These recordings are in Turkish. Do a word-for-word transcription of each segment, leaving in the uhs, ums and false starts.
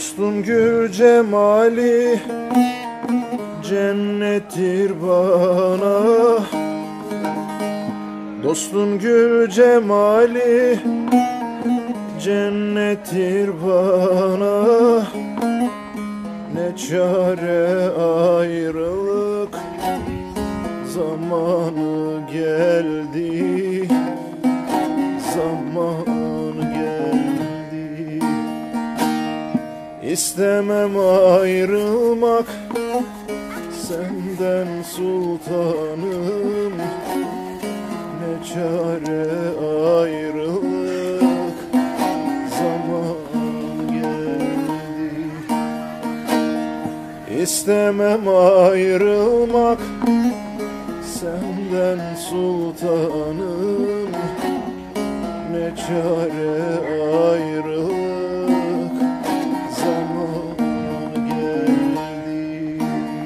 Dostun gül cemali cennettir bana. Dostun gül cemali cennettir bana. Ne çare ayrılık zamanı geldi, zaman geldi. İstemem ayrılmak senden sultanım. Ne çare ayrılık zaman geldi. İstemem ayrılmak senden sultanım. Ne çare ayrılık zaman geldi.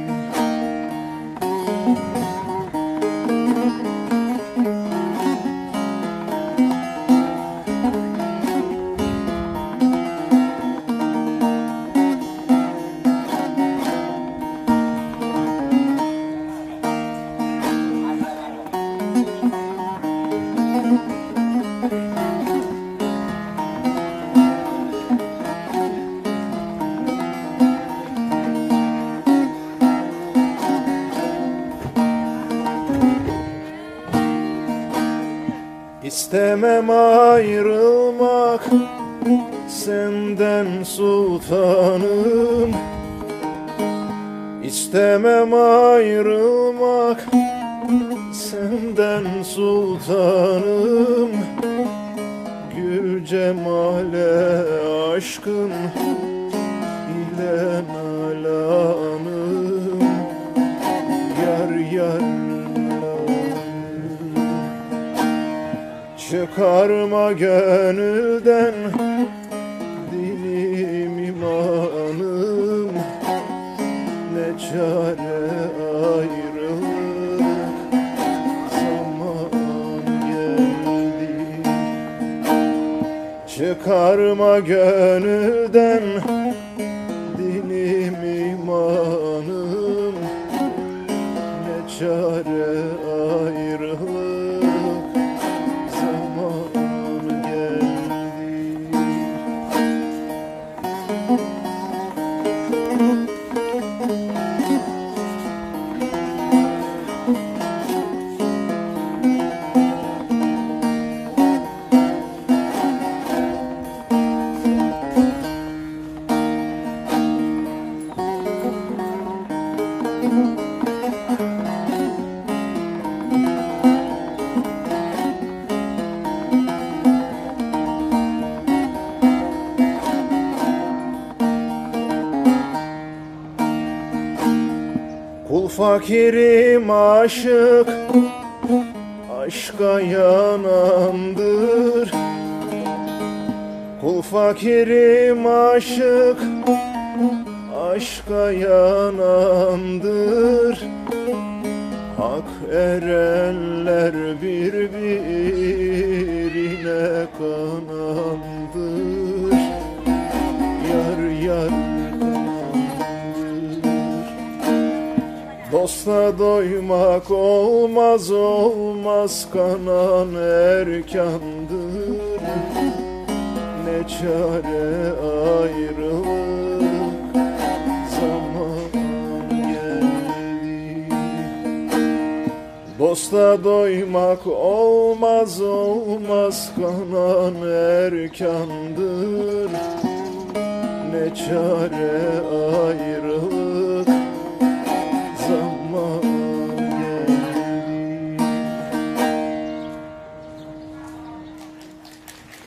İstemem ayrılmak senden sultanım. İstemem ayrılmak senden sultanım. Gül cemale aşkın ile nalanım. Yar yar çıkarma gönülden dilim imanım. Ne çare ayrılık zaman geldi. Çıkarma gönülden dilim imanım. Ne çare ayrılık Kul fakirim aşık, aşka yanandır. Kul fakirim aşık, aşka yanandır. Hak erenler birbirine kanandır. Yar yar dosta doymak olmaz olmaz, kanan erkandır. Ne çare ayrılık zaman geldi. Dosta doymak olmaz olmaz, kanan erkandır. Ne çare ayrılık